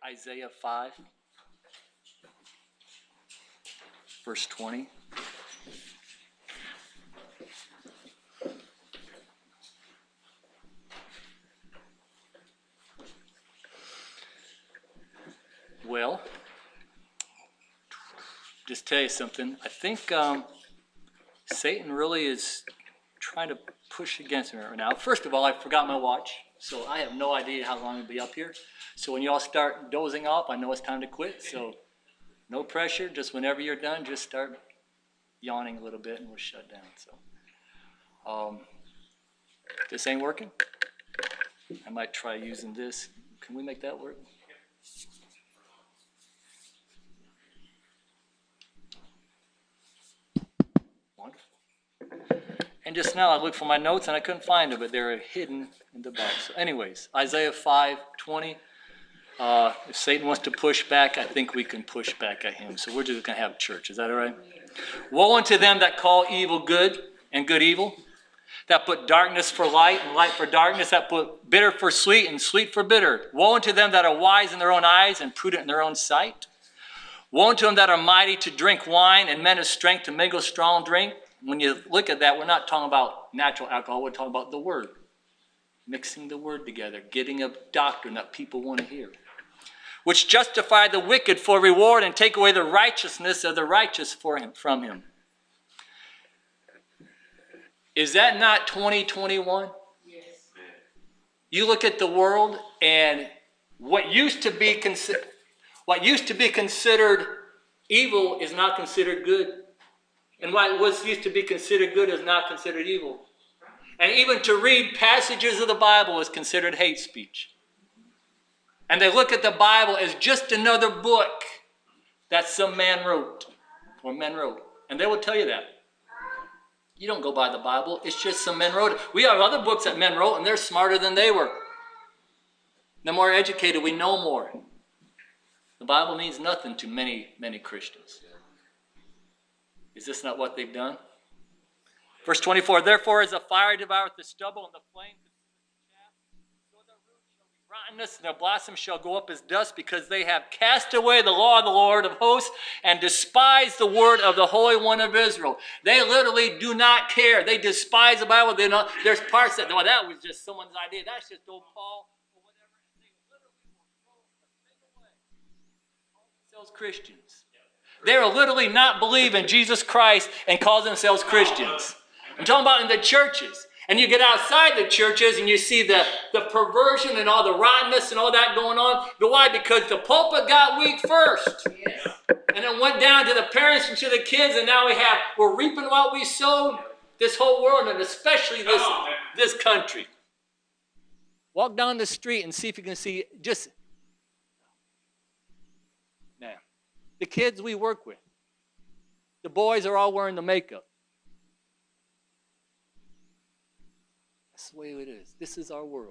Isaiah 5, verse 20. Well, just tell you something. I think Satan really is trying to push against me right now. First of all, I forgot my watch, so I have no idea how long I'll be up here. So when y'all start dozing off, I know it's time to quit. So no pressure. Just whenever you're done, just start yawning a little bit and we'll shut down. So this ain't working. I might try using this. Can we make that work? Wonderful. And just now I looked for my notes and I couldn't find them, but they're hidden in the back. So anyways, Isaiah 5:20. If Satan wants to push back, I think we can push back at him. So we're just going to have church. Is that all right? Woe unto them that call evil good and good evil, that put darkness for light and light for darkness, that put bitter for sweet and sweet for bitter. Woe unto them that are wise in their own eyes and prudent in their own sight. Woe unto them that are mighty to drink wine and men of strength to mingle strong drink. When you look at that, we're not talking about natural alcohol. We're talking about the word. Mixing the word together, getting a doctrine that people want to hear. Which justify the wicked for reward and take away the righteousness of the righteous from him. Is that not 2021? Yes. You look at the world and what used to be considered evil is not considered good. And what was used to be considered good is not considered evil. And even to read passages of the Bible is considered hate speech. And they look at the Bible as just another book that some man wrote or men wrote. And they will tell you that. You don't go by the Bible. It's just some men wrote it. We have other books that men wrote and they're smarter than they were. The more educated, we know more. The Bible means nothing to many, many Christians. Is this not what they've done? Verse 24, therefore as the fire devoureth the stubble and the flame consumeth the chaff, so their roots shall be rottenness and their blossoms shall go up as dust, because they have cast away the law of the Lord of hosts and despised the word of the Holy One of Israel. They literally do not care. They despise the Bible. There's parts that, well, that was just someone's idea. That's just old Paul or whatever. And they literally will throw the thing away. Call themselves Christians. They are literally not believe in Jesus Christ and call themselves Christians. I'm talking about in the churches. And you get outside the churches and you see the perversion and all the rottenness and all that going on. But why? Because the pulpit got weak first. Yes. And it went down to the parents and to the kids, and now we're reaping what we sowed. This whole world, and especially this country. Walk down the street and see if you can see just now. The kids we work with, the boys are all wearing the makeup. That's the way it is. This is our world.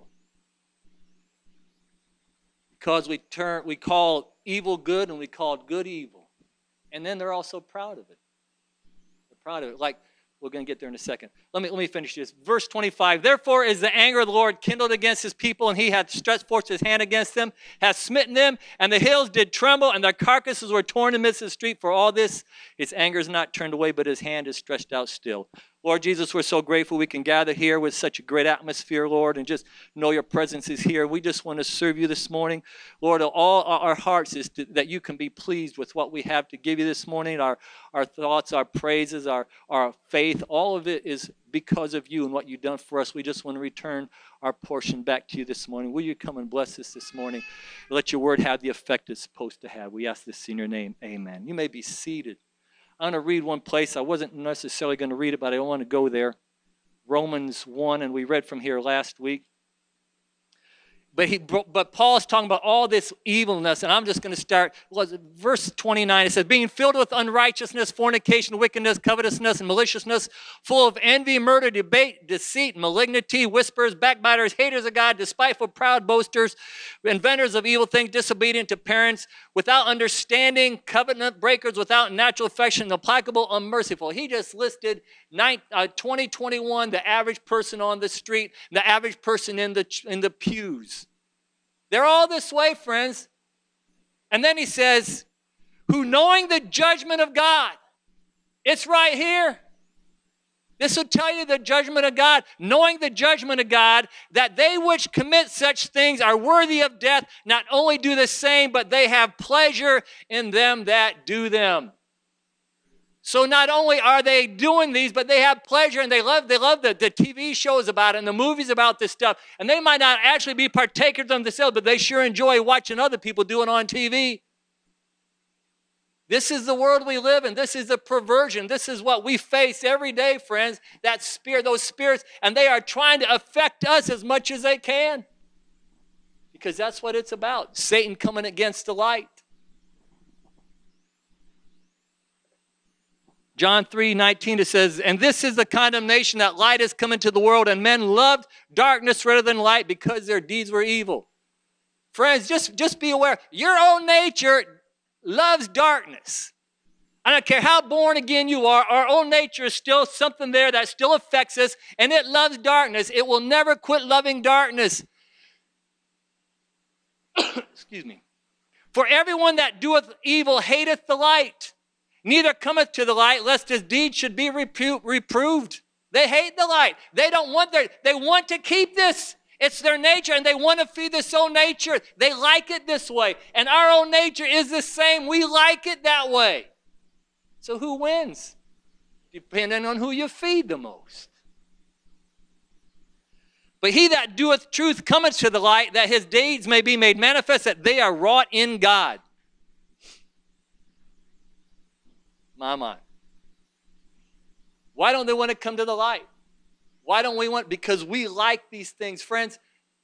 Because we call evil good and we call good evil. And then they're also proud of it. They're proud of it. Like, we're going to get there in a second. Let me finish this. Verse 25. Therefore is the anger of the Lord kindled against his people, and he hath stretched forth his hand against them, hath smitten them, and the hills did tremble, and their carcasses were torn in the midst of the street. For all this, his anger is not turned away, but his hand is stretched out still. Lord Jesus, we're so grateful we can gather here with such a great atmosphere, Lord, and just know your presence is here. We just want to serve you this morning. Lord, all our hearts is that you can be pleased with what we have to give you this morning, our thoughts, our praises, our faith. All of it is because of you and what you've done for us. We just want to return our portion back to you this morning. Will you come and bless us this morning? Let your word have the effect it's supposed to have. We ask this in your name. Amen. You may be seated. I'm going to read one place. I wasn't necessarily going to read it, but I don't want to go there. Romans 1, and we read from here last week. But Paul is talking about all this evilness, and I'm just going to start. Verse 29, it says, being filled with unrighteousness, fornication, wickedness, covetousness, and maliciousness, full of envy, murder, debate, deceit, malignity, whisperers, backbiters, haters of God, despiteful, proud boasters, inventors of evil things, disobedient to parents, without understanding, covenant breakers, without natural affection, implacable, unmerciful. He just listed 2021, the average person on the street, the average person in the pews. They're all this way, friends. And then he says, who knowing the judgment of God. It's right here. This will tell you the judgment of God. Knowing the judgment of God, that they which commit such things are worthy of death, not only do the same, but they have pleasure in them that do them. So not only are they doing these, but they have pleasure, and they love the TV shows about it and the movies about this stuff. And they might not actually be partakers themselves, but they sure enjoy watching other people do it on TV. This is the world we live in. This is the perversion. This is what we face every day, friends. That spirit, those spirits, and they are trying to affect us as much as they can. Because that's what it's about. Satan coming against the light. John 3:19, it says, and this is the condemnation that light has come into the world, and men loved darkness rather than light because their deeds were evil. Friends, just be aware. Your own nature loves darkness. I don't care how born again you are, our own nature is still something there that still affects us, and it loves darkness. It will never quit loving darkness. Excuse me. For everyone that doeth evil hateth the light, neither cometh to the light, lest his deeds should be reproved. They hate the light. They don't want they want to keep this. It's their nature, and they want to feed this own nature. They like it this way. And our own nature is the same. We like it that way. So who wins? Depending on who you feed the most. But he that doeth truth cometh to the light, that his deeds may be made manifest, that they are wrought in God. My. Why don't they want to come to the light? Why don't we want? Because we like these things. Friends,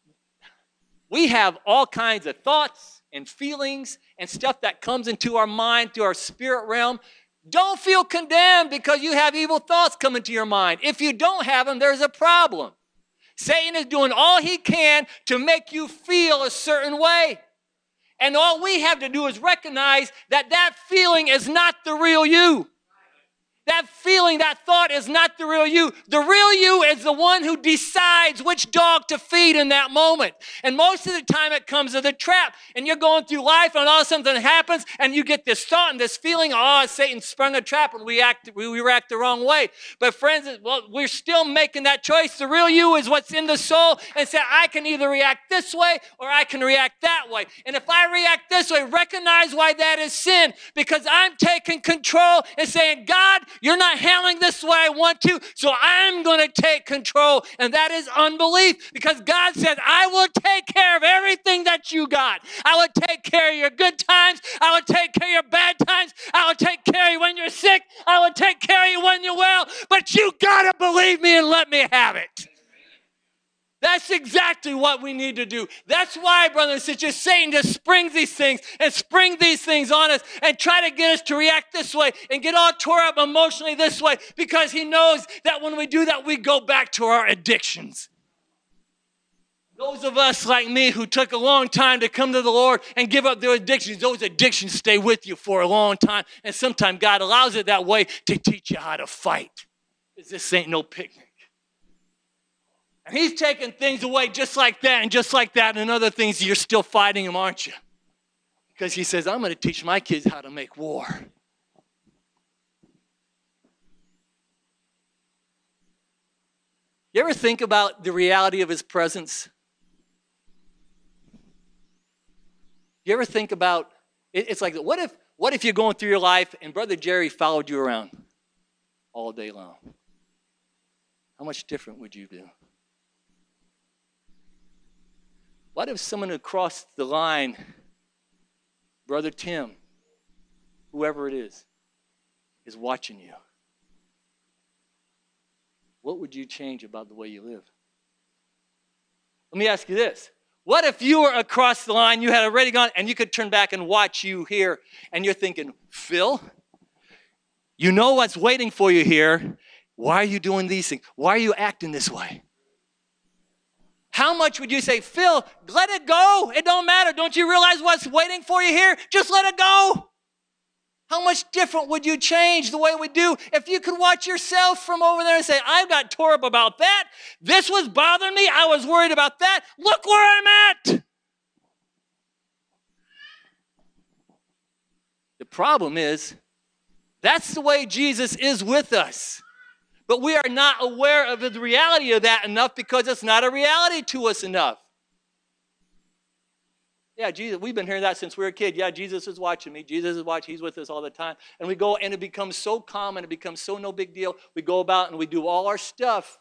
we have all kinds of thoughts and feelings and stuff that comes into our mind, to our spirit realm. Don't feel condemned because you have evil thoughts come into your mind. If you don't have them, there's a problem. Satan is doing all he can to make you feel a certain way. And all we have to do is recognize that that feeling is not the real you. That feeling, that thought is not the real you. The real you is the one who decides which dog to feed in that moment. And most of the time it comes as a trap. And you're going through life and all of a sudden something happens and you get this thought and this feeling, oh, Satan sprung a trap, and we react the wrong way. But friends, well, we're still making that choice. The real you is what's in the soul, and say, I can either react this way or I can react that way. And if I react this way, recognize why that is sin, because I'm taking control and saying, God, you're not handling this the way I want to, so I'm going to take control. And that is unbelief, because God says, I will take care of everything that you got. I will take care of your good times. I will take care of your bad times. I will take care of you when you're sick. I will take care of you when you're well. But you got to believe me and let me have it. That's exactly what we need to do. That's why, brothers and sisters, Satan just springs these things on us and try to get us to react this way and get all tore up emotionally this way, because he knows that when we do that, we go back to our addictions. Those of us like me who took a long time to come to the Lord and give up their addictions, those addictions stay with you for a long time. And sometimes God allows it that way to teach you how to fight. Because this ain't no picnic. And he's taking things away just like that and just like that, and other things, you're still fighting him, aren't you? Because he says, I'm going to teach my kids how to make war. You ever think about the reality of his presence? You ever think about, it's like, what if you're going through your life and Brother Jerry followed you around all day long? How much different would you do? What if someone who crossed the line, Brother Tim, whoever it is watching you? What would you change about the way you live? Let me ask you this. What if you were across the line, you had already gone, and you could turn back and watch you here, and you're thinking, Phil, you know what's waiting for you here. Why are you doing these things? Why are you acting this way? How much would you say, Phil, let it go. It don't matter. Don't you realize what's waiting for you here? Just let it go. How much different would you change the way we do if you could watch yourself from over there and say, I got tore up about that. This was bothering me. I was worried about that. Look where I'm at. problem is, that's the way Jesus is with us. But we are not aware of the reality of that enough because it's not a reality to us enough. Yeah, Jesus, we've been hearing that since we were a kid. Yeah, Jesus is watching me. Jesus is watching. He's with us all the time. And we go, and it becomes so common. It becomes so no big deal. We go about and we do all our stuff.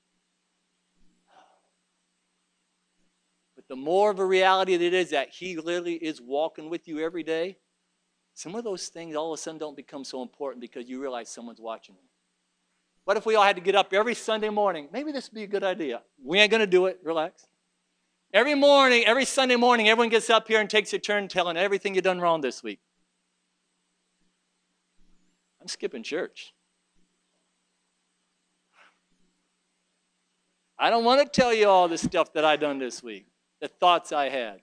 But the more of a reality that it is that he literally is walking with you every day, some of those things all of a sudden don't become so important because you realize someone's watching you. What if we all had to get up every Sunday morning? Maybe this would be a good idea. We ain't going to do it. Relax. Every morning, every Sunday morning, everyone gets up here and takes a turn telling everything you've done wrong this week. I'm skipping church. I don't want to tell you all the stuff that I done this week, the thoughts I had.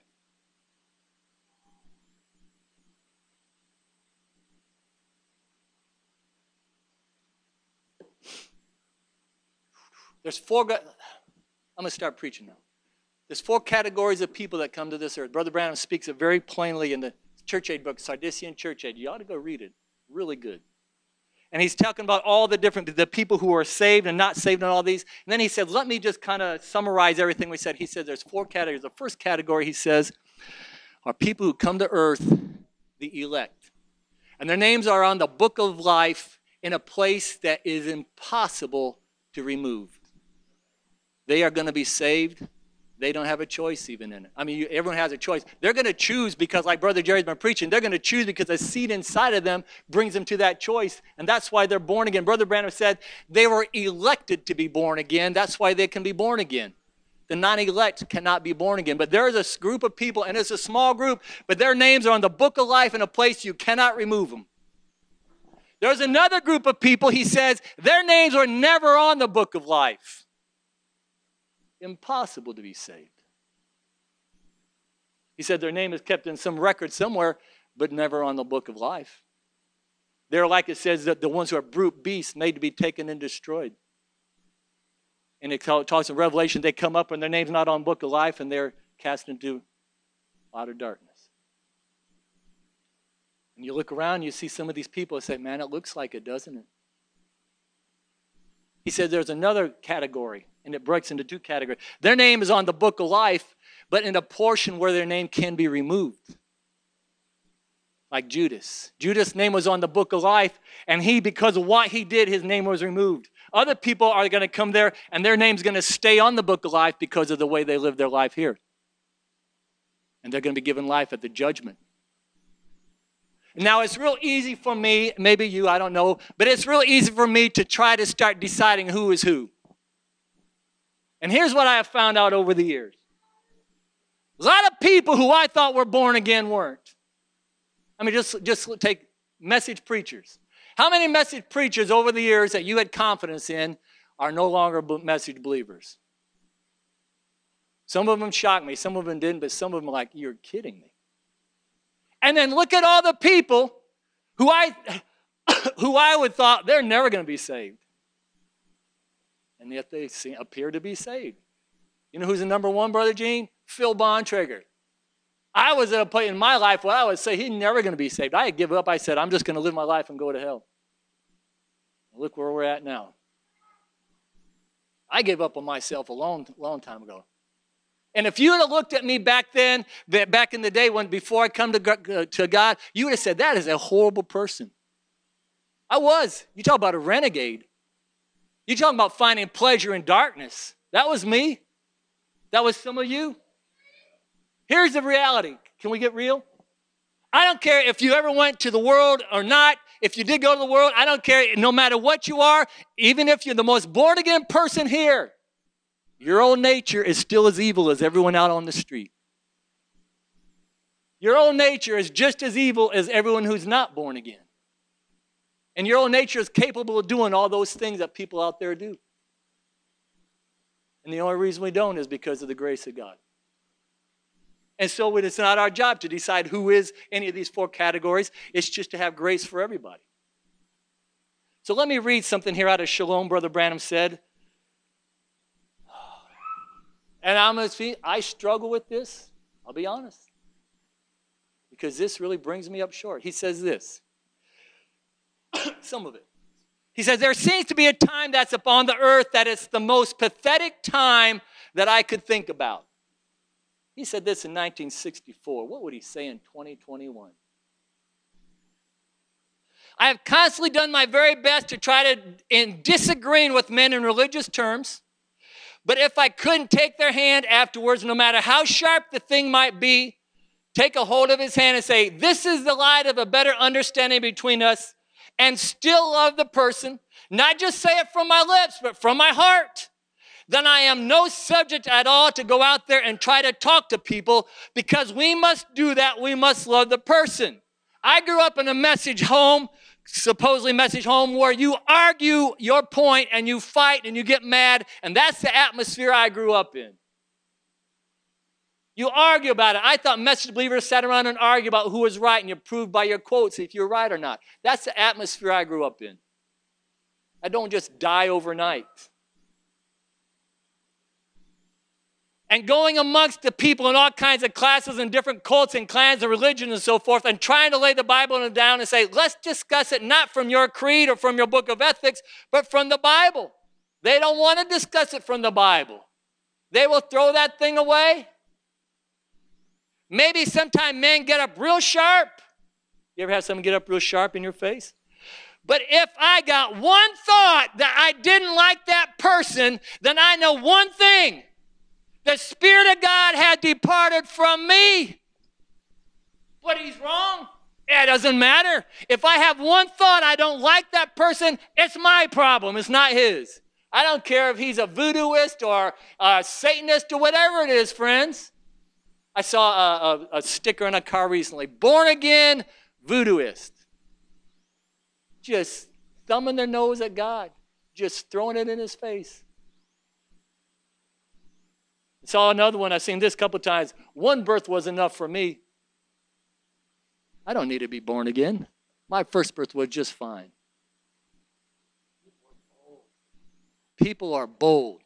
There's four, I'm going to start preaching now. There's four categories of people that come to this earth. Brother Branham speaks it very plainly in the Church Aid book, Sardisian Church Aid. You ought to go read it. Really good. And he's talking about all the people who are saved and not saved and all these. And then he said, let me just kind of summarize everything we said. He said there's four categories. The first category, he says, are people who come to earth, the elect. And their names are on the book of life in a place that is impossible to remove. They are going to be saved. They don't have a choice even in it. I mean, everyone has a choice. They're going to choose because, like Brother Jerry's been preaching, they're going to choose because the seed inside of them brings them to that choice. And that's why they're born again. Brother Branham said they were elected to be born again. That's why they can be born again. The non-elect cannot be born again. But there is a group of people, and it's a small group, but their names are on the book of life in a place you cannot remove them. There's another group of people, he says, their names were never on the book of life. Impossible to be saved. He said their name is kept in some record somewhere, but never on the book of life. They're like it says that the ones who are brute beasts made to be taken and destroyed. And it talks in Revelation, they come up and their name's not on the book of life and they're cast into outer darkness. And you look around, you see some of these people and say, man, it looks like it, doesn't it? He said there's another category, and it breaks into two categories. Their name is on the book of life, but in a portion where their name can be removed. Like Judas. Judas' name was on the book of life, and because of what he did, his name was removed. Other people are going to come there, and their name's going to stay on the book of life because of the way they live their life here. And they're going to be given life at the judgment. Now, it's real easy for me, maybe you, I don't know, but it's real easy for me to try to start deciding who is who. And here's what I have found out over the years. A lot of people who I thought were born again weren't. I mean, just take message preachers. How many message preachers over the years that you had confidence in are no longer message believers? Some of them shocked me, some of them didn't, but some of them are like, you're kidding me. And then look at all the people who I would thought they're never going to be saved. And yet they appear to be saved. You know who's the number one, Brother Gene? Phil Bontrager. I was at a point in my life where I would say he's never going to be saved. I had given up. I said, I'm just going to live my life and go to hell. Look where we're at now. I gave up on myself a long time ago. And if you would have looked at me back then, back in the day before I come to God, you would have said, that is a horrible person. I was. You talk about a renegade. You talking about finding pleasure in darkness. That was me. That was some of you. Here's the reality. Can we get real? I don't care if you ever went to the world or not. If you did go to the world, I don't care. No matter what you are, even if you're the most born-again person here, your own nature is still as evil as everyone out on the street. Your own nature is just as evil as everyone who's not born again. And your own nature is capable of doing all those things that people out there do. And the only reason we don't is because of the grace of God. And so it's not our job to decide who is any of these four categories. It's just to have grace for everybody. So let me read something here out of Shalom, Brother Branham said. And I struggle with this, I'll be honest. because this really brings me up short. He says this, some of it. He says, there seems to be a time that's upon the earth that is the most pathetic time that I could think about. He said this in 1964. What would he say in 2021? I have constantly done my very best to try to, in disagreeing with men in religious terms, but if I couldn't take their hand afterwards, no matter how sharp the thing might be, take a hold of his hand and say, this is the light of a better understanding between us, and still love the person, not just say it from my lips, but from my heart, then I am no subject at all to go out there and try to talk to people, because we must do that. We must love the person. I grew up in a message home, supposedly message home, where you argue your point and you fight and you get mad, and that's the atmosphere I grew up in. You argue about it. I thought message believers sat around and argued about who was right, and you proved by your quotes if you're right or not. That's the atmosphere I grew up in. I don't just die overnight. And going amongst the people in all kinds of classes and different cults and clans and religions and so forth, and trying to lay the Bible down and say, let's discuss it not from your creed or from your book of ethics, but from the Bible. They don't want to discuss it from the Bible. They will throw that thing away. Maybe sometime men get up real sharp. You ever have someone get up real sharp in your face? But if I got one thought that I didn't like that person, then I know one thing. The Spirit of God had departed from me. But he's wrong. It doesn't matter. If I have one thought I don't like that person, it's my problem. It's not his. I don't care if he's a voodooist or a Satanist or whatever it is, friends. I saw a sticker in a car recently. Born again voodooist. Just thumbing their nose at God. Just throwing it in his face. Saw another one. I've seen this a couple times. One birth was enough for me. I don't need to be born again. My first birth was just fine. People are bold.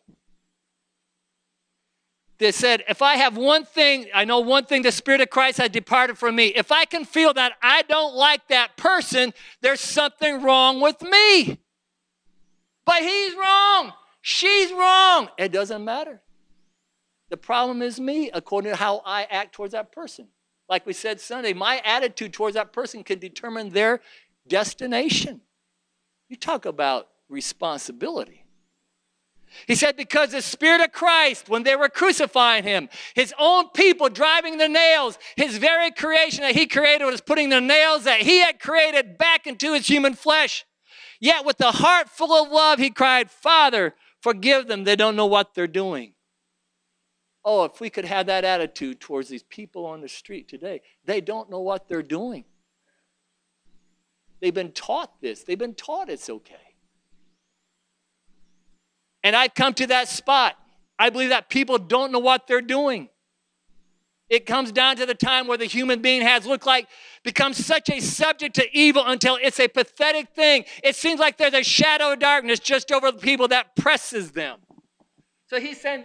They said, if I have one thing, I know one thing, the Spirit of Christ has departed from me. If I can feel that I don't like that person, there's something wrong with me. But he's wrong. She's wrong. It doesn't matter. The problem is me, according to how I act towards that person. Like we said Sunday, my attitude towards that person can determine their destination. You talk about responsibility. He said, because the Spirit of Christ, when they were crucifying him, his own people driving the nails, his very creation that he created was putting the nails that he had created back into his human flesh. Yet with a heart full of love, he cried, Father, forgive them. They don't know what they're doing. Oh, if we could have that attitude towards these people on the street today. They don't know what they're doing. They've been taught this. They've been taught it's okay. And I've come to that spot. I believe that people don't know what they're doing. It comes down to the time where the human being has become such a subject to evil until it's a pathetic thing. It seems like there's a shadow of darkness just over the people that presses them. So he's saying,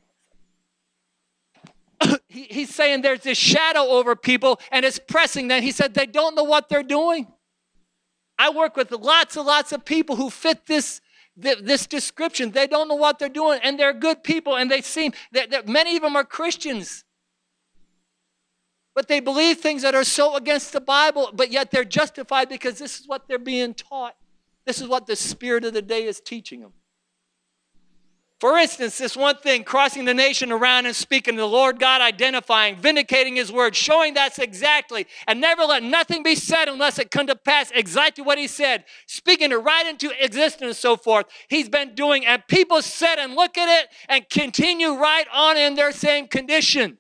he's saying there's this shadow over people and it's pressing them. He said they don't know what they're doing. I work with lots of people who fit this description. They don't know what they're doing, and they're good people, and they seem that many of them are Christians. But they believe things that are so against the Bible, but yet they're justified because this is what they're being taught. This is what the spirit of the day is teaching them. For instance, this one thing, crossing the nation around and speaking to the Lord God, identifying, vindicating his word, showing that's exactly, and never let nothing be said unless it come to pass exactly what he said, speaking it right into existence and so forth. He's been doing, and people sit and look at it and continue right on in their same condition.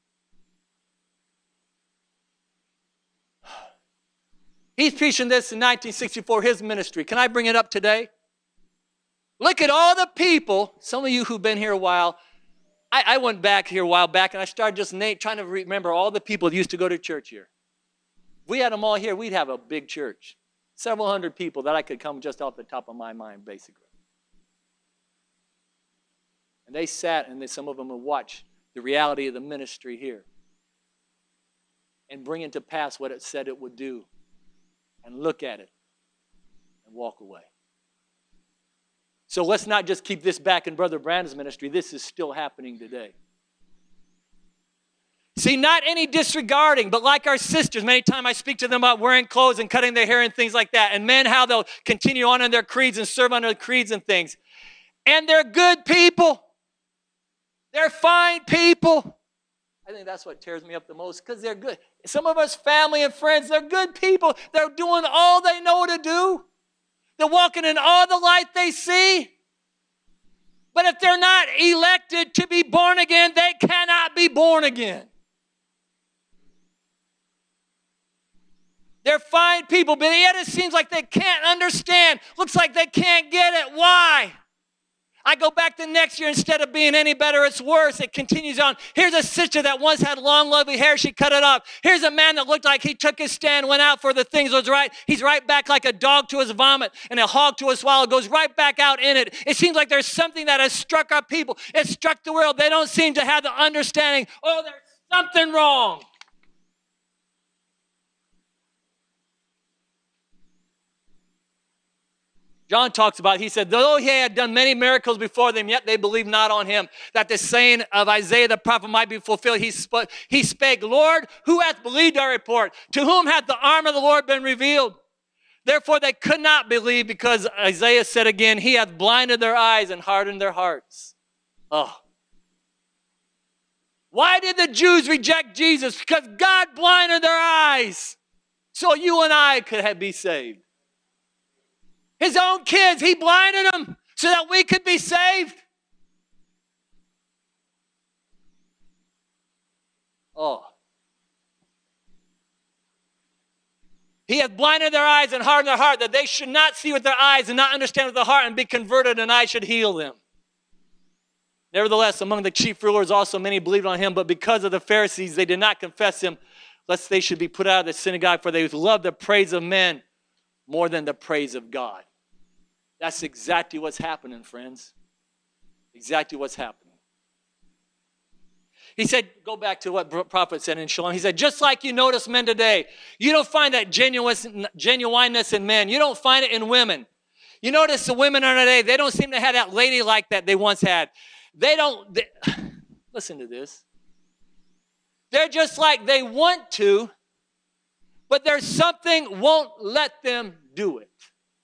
He's preaching this in 1964, his ministry. Can I bring it up today? Look at all the people, some of you who've been here a while. I went back here a while back and I started just trying to remember all the people that used to go to church here. If we had them all here, we'd have a big church. Several hundred people that I could come just off the top of my mind, basically. And they sat and some of them would watch the reality of the ministry here. and bring into pass what it said it would do, and look at it and walk away. So let's not just keep this back in Brother Brandon's ministry. This is still happening today. See, not any disregarding, but like our sisters, many times I speak to them about wearing clothes and cutting their hair and things like that. And men, how they'll continue on in their creeds and serve under the creeds and things. And they're good people. They're fine people. I think that's what tears me up the most, because they're good. Some of us, family and friends, they're good people. They're doing all they know to do. They're walking in all the light they see. But if they're not elected to be born again, they cannot be born again. They're fine people, but yet it seems like they can't understand. Looks like they can't get it. Why? I go back the next year, instead of being any better, it's worse. It continues on. Here's a sister that once had long, lovely hair. She cut it off. Here's a man that looked like he took his stand, went out for the things that was right. He's right back like a dog to his vomit and a hog to his swallow, goes right back out in it. It seems like there's something that has struck our people. It struck the world. They don't seem to have the understanding, oh, there's something wrong. John talks about, he said, though he had done many miracles before them, yet they believed not on him, that the saying of Isaiah the prophet might be fulfilled. He spake, Lord, who hath believed our report? To whom hath the arm of the Lord been revealed? Therefore they could not believe, because Isaiah said again, he hath blinded their eyes and hardened their hearts. Oh. Why did the Jews reject Jesus? Because God blinded their eyes so you and I could be saved. His own kids, he blinded them so that we could be saved. Oh. He hath blinded their eyes and hardened their heart, that they should not see with their eyes and not understand with their heart and be converted, and I should heal them. Nevertheless, among the chief rulers also many believed on him, but because of the Pharisees they did not confess him, lest they should be put out of the synagogue, for they loved the praise of men more than the praise of God. That's exactly what's happening, friends. Exactly what's happening. He said, go back to what prophet said in Shalom. He said, just like you notice men today, you don't find that genuineness in men. You don't find it in women. You notice the women of today, they don't seem to have that ladylike that they once had. Listen to this. They're just like they want to, but there's something won't let them do it.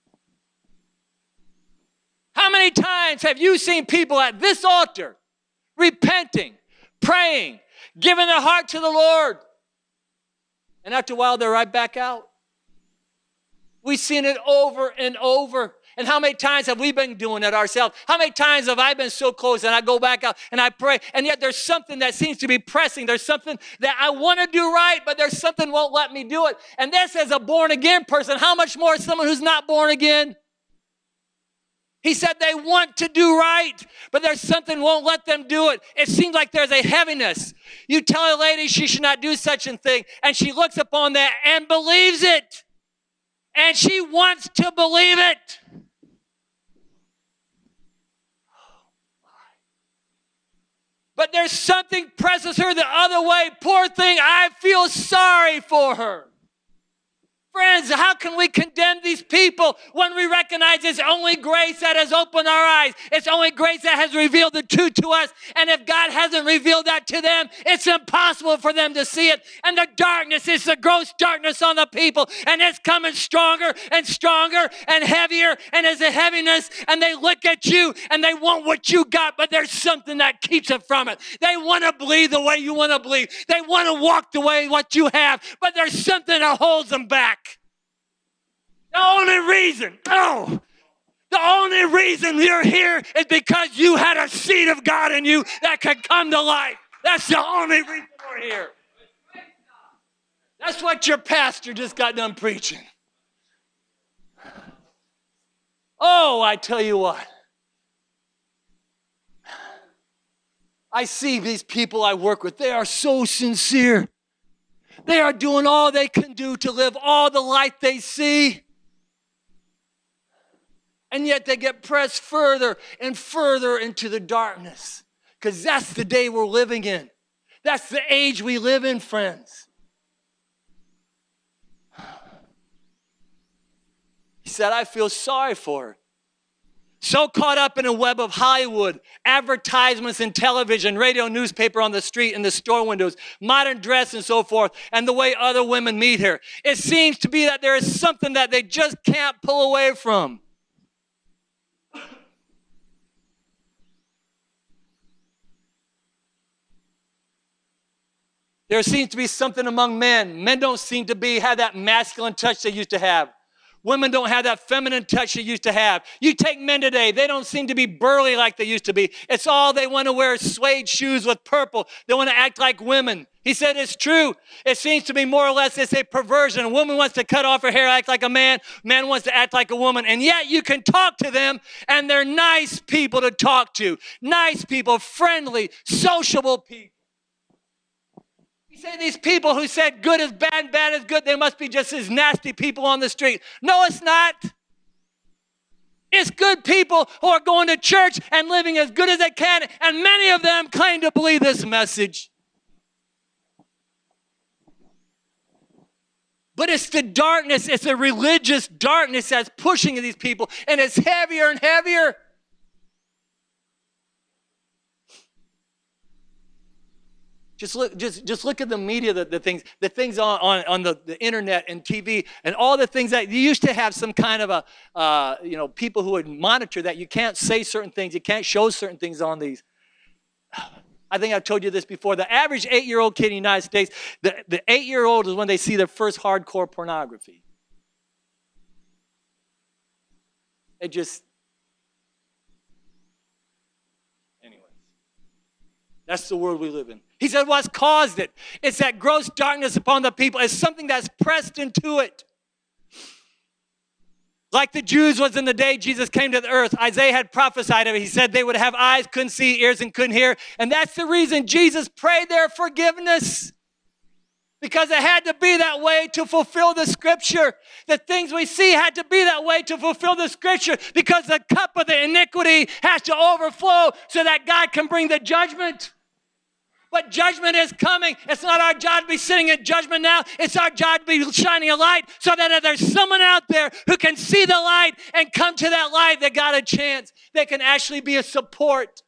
How many times have you seen people at this altar repenting, praying, giving their heart to the Lord, and after a while they're right back out? We've seen it over and over. And how many times have we been doing it ourselves? How many times have I been so close and I go back out and I pray, and yet there's something that seems to be pressing. There's something that I want to do right, but there's something won't let me do it. And this as a born-again person, how much more is someone who's not born again? He said they want to do right, but there's something won't let them do it. It seems like there's a heaviness. You tell a lady she should not do such a thing, and she looks upon that and believes it. And she wants to believe it. But there's something presses her the other way. Poor thing, I feel sorry for her. Friends, how can we condemn these people when we recognize it's only grace that has opened our eyes? It's only grace that has revealed the truth to us. And if God hasn't revealed that to them, it's impossible for them to see it. And the darkness is the gross darkness on the people. And it's coming stronger and stronger and heavier. And there's a heaviness. And they look at you and they want what you got. But there's something that keeps it from it. They want to believe the way you want to believe. They want to walk the way what you have. But there's something that holds them back. The only reason you're here is because you had a seed of God in you that could come to life. That's the only reason we're here. That's what your pastor just got done preaching. Oh, I tell you what. I see these people I work with. They are so sincere. They are doing all they can do to live all the light they see. And yet they get pressed further and further into the darkness. Because that's the day we're living in. That's the age we live in, friends. upset, I feel sorry for her. So caught up in a web of Hollywood, advertisements in television, radio, newspaper on the street, in the store windows, modern dress and so forth, and the way other women meet her. It seems to be that there is something that they just can't pull away from. There seems to be something among men. Men don't seem to have that masculine touch they used to have. Women don't have that feminine touch they used to have. You take men today, they don't seem to be burly like they used to be. It's all they want to wear suede shoes with purple. They want to act like women. He said it's true. It seems to be more or less it's a perversion. A woman wants to cut off her hair, act like a man. Man wants to act like a woman. And yet you can talk to them, and they're nice people to talk to. Nice people, friendly, sociable people. He said these people who said good is bad and bad is good, they must be just as nasty people on the street. No, it's not. It's good people who are going to church and living as good as they can, and many of them claim to believe this message. But it's the darkness, it's a religious darkness that's pushing these people, and it's heavier and heavier. Just look at the media, the things on the internet and TV, and all the things that you used to have some kind of a, people who would monitor that. You can't say certain things. You can't show certain things on these. I think I've told you this before. The average 8-year-old kid in the United States, the 8-year-old is when they see their first hardcore pornography. That's the world we live in. He said what's caused it? It's that gross darkness upon the people. It's something that's pressed into it. Like the Jews was in the day Jesus came to the earth. Isaiah had prophesied of it. He said they would have eyes, couldn't see, ears, and couldn't hear. And that's the reason Jesus prayed their forgiveness. Because it had to be that way to fulfill the scripture. The things we see had to be that way to fulfill the scripture. Because the cup of the iniquity has to overflow so that God can bring the judgment. But judgment is coming. It's not our job to be sitting in judgment now. It's our job to be shining a light so that if there's someone out there who can see the light and come to that light, they got a chance. They can actually be a support.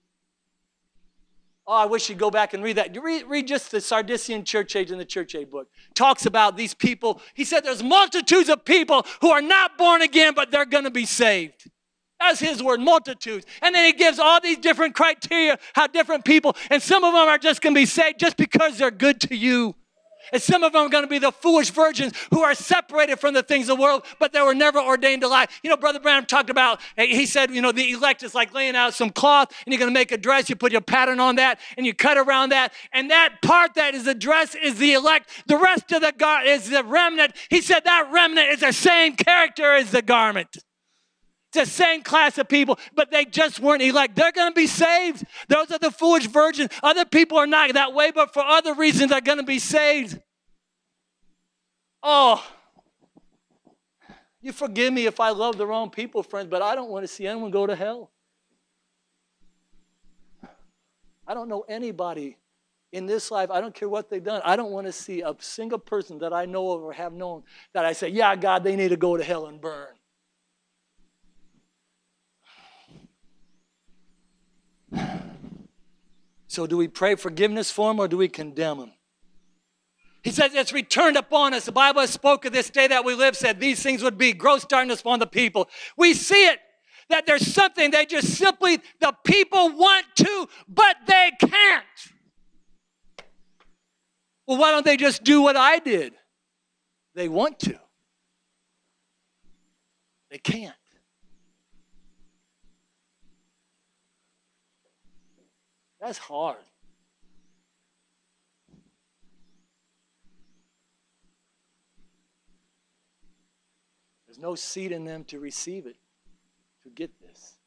Oh, I wish you'd go back and read that. Read just the Sardisian church age in the church age book. Talks about these people. He said there's multitudes of people who are not born again, but they're going to be saved. That's his word, multitudes. And then he gives all these different criteria, how different people, and some of them are just going to be saved just because they're good to you. And some of them are going to be the foolish virgins who are separated from the things of the world, but they were never ordained to lie. Brother Branham talked about, he said, the elect is like laying out some cloth, and you're going to make a dress, you put your pattern on that, and you cut around that, and that part that is the dress is the elect. The rest of the garment is the remnant. He said that remnant is the same character as the garment. It's the same class of people, but they just weren't elect. They're going to be saved. Those are the foolish virgins. Other people are not that way, but for other reasons they're going to be saved. Oh, you forgive me if I love the wrong people, friends, but I don't want to see anyone go to hell. I don't know anybody in this life, I don't care what they've done, I don't want to see a single person that I know of or have known that I say, yeah, God, they need to go to hell and burn. So do we pray forgiveness for them or do we condemn them? He says it's returned upon us. The Bible has spoken this day that we live, said these things would be gross darkness upon the people. We see it, that there's something they just simply, the people want to, but they can't. Well, why don't they just do what I did? They want to. They can't. That's hard. There's no seed in them to receive it, to get this.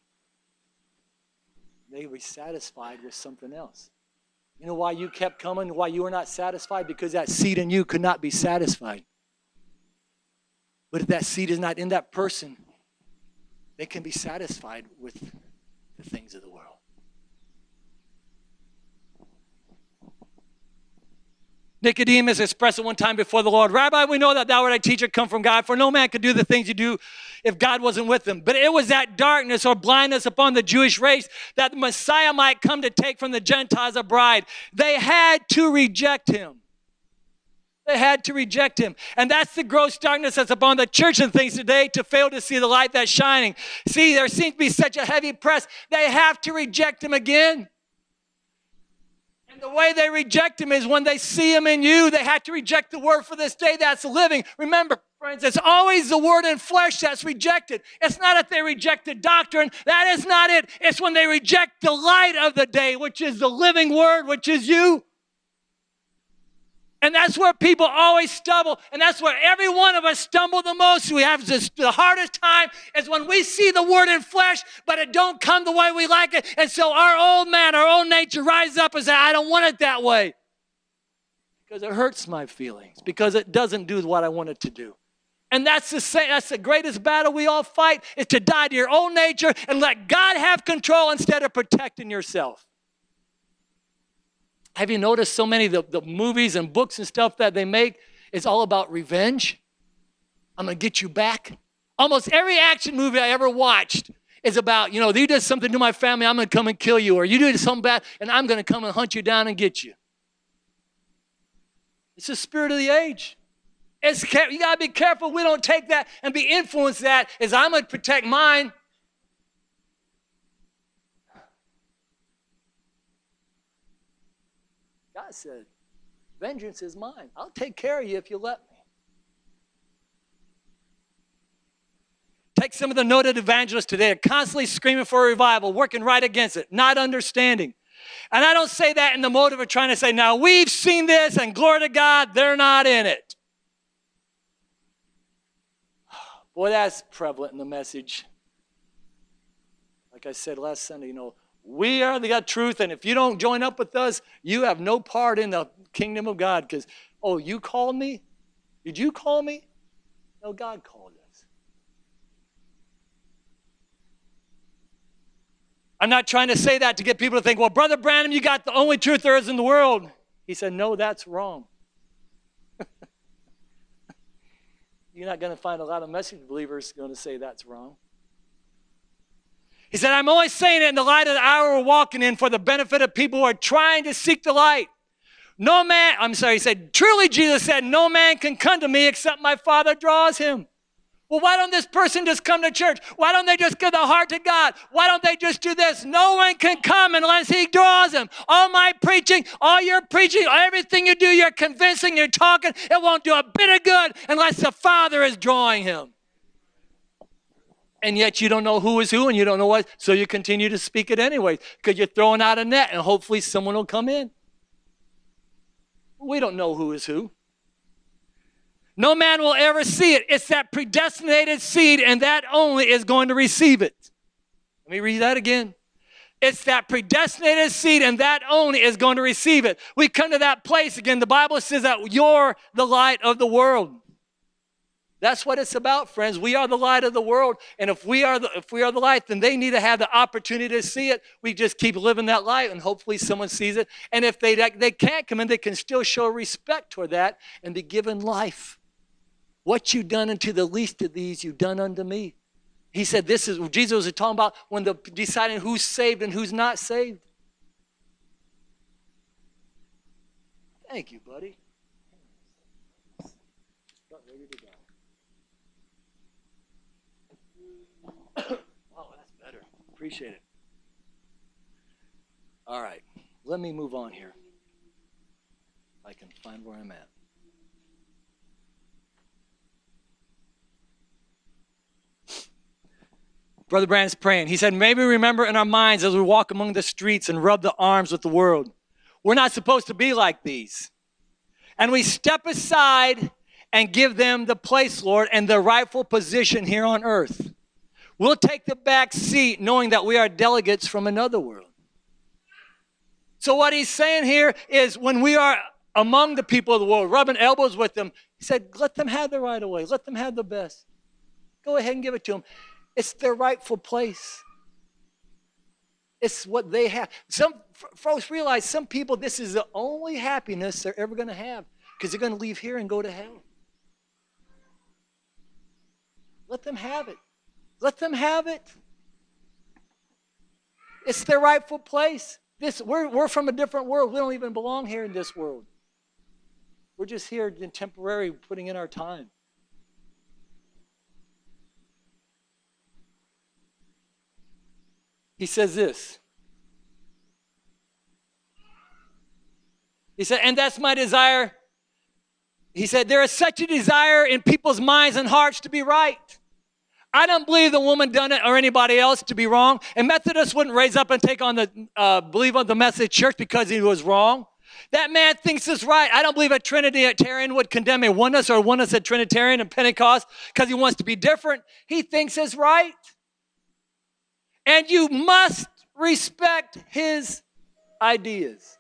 They were satisfied with something else. You know why you kept coming, why you were not satisfied? Because that seed in you could not be satisfied. But if that seed is not in that person, they can be satisfied with the things of the world. Nicodemus expressed it one time before the Lord. Rabbi, we know that thou art a teacher come from God, for no man could do the things you do if God wasn't with him. But it was that darkness or blindness upon the Jewish race that the Messiah might come to take from the Gentiles a bride. They had to reject him. They had to reject him. And that's the gross darkness that's upon the church and things today, to fail to see the light that's shining. See, there seems to be such a heavy press. They have to reject him again. And the way they reject him is when they see him in you. They have to reject the word for this day that's living. Remember, friends, it's always the word in flesh that's rejected. It's not if they rejected doctrine. That is not it. It's when they reject the light of the day, which is the living word, which is you. And that's where people always stumble. And that's where every one of us stumble the most. We have the hardest time is when we see the word in flesh, but it don't come the way we like it. And so our old man, our old nature rises up and says, I don't want it that way. Because it hurts my feelings. Because it doesn't do what I want it to do. And that's the greatest battle we all fight, is to die to your old nature and let God have control instead of protecting yourself. Have you noticed so many of the movies and books and stuff that they make is all about revenge? I'm going to get you back. Almost every action movie I ever watched is about, you did something to my family, I'm going to come and kill you. Or you did something bad, and I'm going to come and hunt you down and get you. It's the spirit of the age. You got to be careful we don't take that and be influenced that as I'm going to protect mine. God said, vengeance is mine. I'll take care of you if you let me. Take some of the noted evangelists today, are constantly screaming for a revival, working right against it, not understanding. And I don't say that in the motive of trying to say, now we've seen this and glory to God, they're not in it. Boy, that's prevalent in the message. Like I said last Sunday, we are the truth, and if you don't join up with us, you have no part in the kingdom of God. Because, you called me? Did you call me? No, God called us. I'm not trying to say that to get people to think, well, Brother Branham, you got the only truth there is in the world. He said, no, that's wrong. You're not going to find a lot of message believers going to say that's wrong. He said, I'm only saying it in the light of the hour we're walking in for the benefit of people who are trying to seek the light. He said, truly Jesus said, no man can come to me except my Father draws him. Well, why don't this person just come to church? Why don't they just give their heart to God? Why don't they just do this? No one can come unless he draws them. All my preaching, all your preaching, everything you do, you're convincing, you're talking, it won't do a bit of good unless the Father is drawing him. And yet you don't know who is who and you don't know what, so you continue to speak it anyway because you're throwing out a net and hopefully someone will come in. We don't know who is who. No man will ever see it. It's that predestinated seed, and that only is going to receive it. Let me read that again. It's that predestinated seed, and that only is going to receive it. We come to that place again. The Bible says that you're the light of the world. That's what it's about, friends. We are the light of the world, and if we are the light, then they need to have the opportunity to see it. We just keep living that light, and hopefully someone sees it. And if they can't come in, they can still show respect toward that and be given life. What you done unto the least of these, you done unto me. He said this is, Jesus was talking about when deciding who's saved and who's not saved. Thank you, buddy. Not ready to go. Oh, that's better. Appreciate it. All right, let me move on here. I can find where I'm at. Brother Brandon's praying. He said, may we remember in our minds as we walk among the streets and rub the arms with the world. We're not supposed to be like these. And we step aside and give them the place, Lord, and the rightful position here on earth. We'll take the back seat knowing that we are delegates from another world. So what he's saying here is when we are among the people of the world, rubbing elbows with them, he said, let them have the right of way. Let them have the best. Go ahead and give it to them. It's their rightful place. It's what they have. Some folks realize some people, this is the only happiness they're ever going to have because they're going to leave here and go to hell. Let them have it. Let them have it. It's their rightful place. We're from a different world. We don't even belong here in this world. We're just here in temporary, putting in our time. He says this. He said, and that's my desire. He said, there is such a desire in people's minds and hearts to be right. I don't believe the woman done it or anybody else to be wrong. And Methodists wouldn't raise up and take on believe on the Methodist Church because he was wrong. That man thinks it's right. I don't believe a Trinitarian would condemn a oneness or a oneness a Trinitarian and Pentecost because he wants to be different. He thinks it's right. And you must respect his ideas.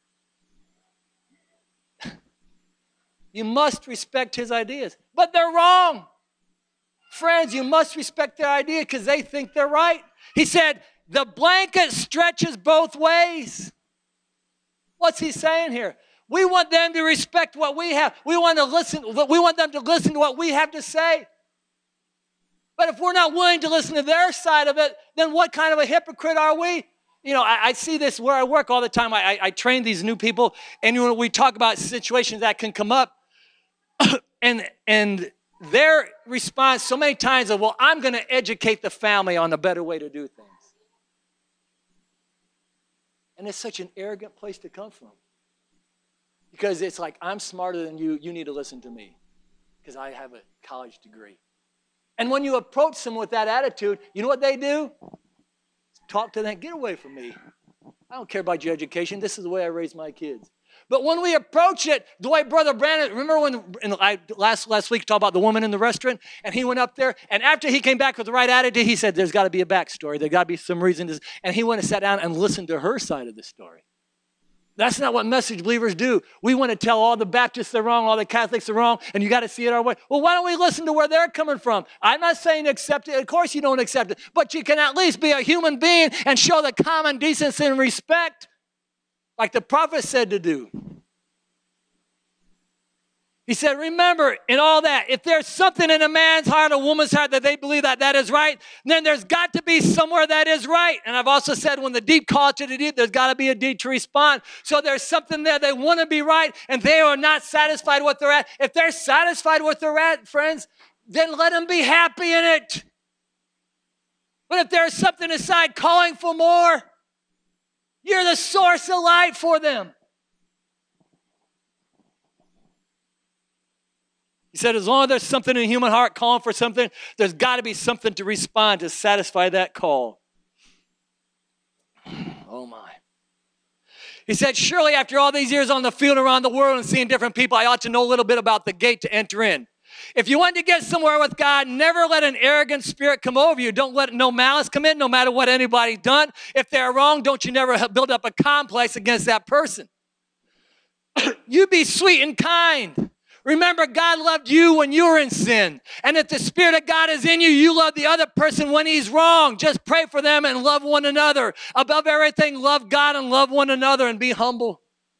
You must respect his ideas. But they're wrong. Friends, you must respect their idea because they think they're right. He said, the blanket stretches both ways. What's he saying here? We want them to respect what we have. We want them to listen to what we have to say. But if we're not willing to listen to their side of it, then what kind of a hypocrite are we? You know, I see this where I work all the time. I train these new people, and when we talk about situations that can come up, and their response so many times is, well, I'm going to educate the family on a better way to do things. And it's such an arrogant place to come from. Because it's like, I'm smarter than you. You need to listen to me because I have a college degree. And when you approach them with that attitude, you know what they do? Talk to them. Get away from me. I don't care about your education. This is the way I raise my kids. But when we approach it, the way Brother Brandon, remember when last week talked about the woman in the restaurant, and he went up there, and after he came back with the right attitude, he said, there's got to be a backstory. There's got to be some reason. And he went and sat down and listened to her side of the story. That's not what message believers do. We want to tell all the Baptists they're wrong, all the Catholics are wrong, and you got to see it our way. Well, why don't we listen to where they're coming from? I'm not saying accept it. Of course you don't accept it. But you can at least be a human being and show the common decency and respect like the prophet said to do. He said, remember, in all that, if there's something in a man's heart, a woman's heart, that they believe that is right, then there's got to be somewhere that is right. And I've also said when the deep calls to the deep, there's got to be a deep to respond. So there's something there. They want to be right, and they are not satisfied with where they're at. If they're satisfied with where they're at, friends, then let them be happy in it. But if there's something inside calling for more, you're the source of light for them. He said, as long as there's something in the human heart calling for something, there's got to be something to respond to satisfy that call. Oh, my. He said, surely after all these years on the field around the world and seeing different people, I ought to know a little bit about the gate to enter in. If you want to get somewhere with God, never let an arrogant spirit come over you. Don't let no malice come in, no matter what anybody's done. If they're wrong, don't you never build up a complex against that person. You be sweet and kind. Remember, God loved you when you were in sin. And if the Spirit of God is in you, you love the other person when he's wrong. Just pray for them and love one another. Above everything, love God and love one another and be humble.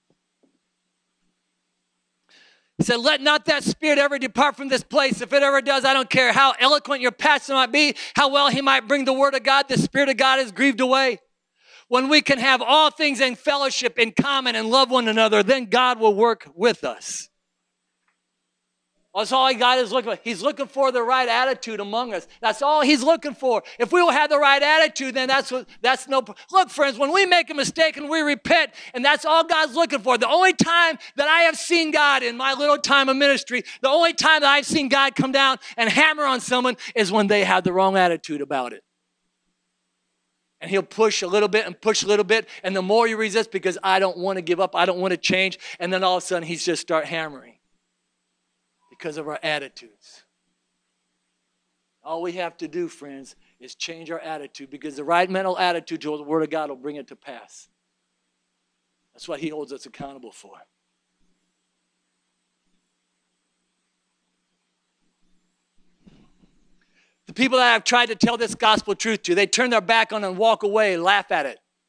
He said, let not that spirit ever depart from this place. If it ever does, I don't care how eloquent your pastor might be, how well he might bring the word of God, the Spirit of God is grieved away. When we can have all things in fellowship, in common, and love one another, then God will work with us. That's all God is looking for. He's looking for the right attitude among us. That's all he's looking for. If we will have the right attitude, then that's no. Look, friends, when we make a mistake and we repent, and that's all God's looking for. The only time that I have seen God in my little time of ministry, the only time that I've seen God come down and hammer on someone is when they have the wrong attitude about it. And he'll push a little bit and push a little bit, and the more you resist, because I don't want to give up, I don't want to change, and then all of a sudden he's just start hammering. Because of our attitudes. All we have to do, friends, is change our attitude, because the right mental attitude to the Word of God will bring it to pass. That's what he holds us accountable for. The people that I've tried to tell this gospel truth to, they turn their back on it and walk away and laugh at it.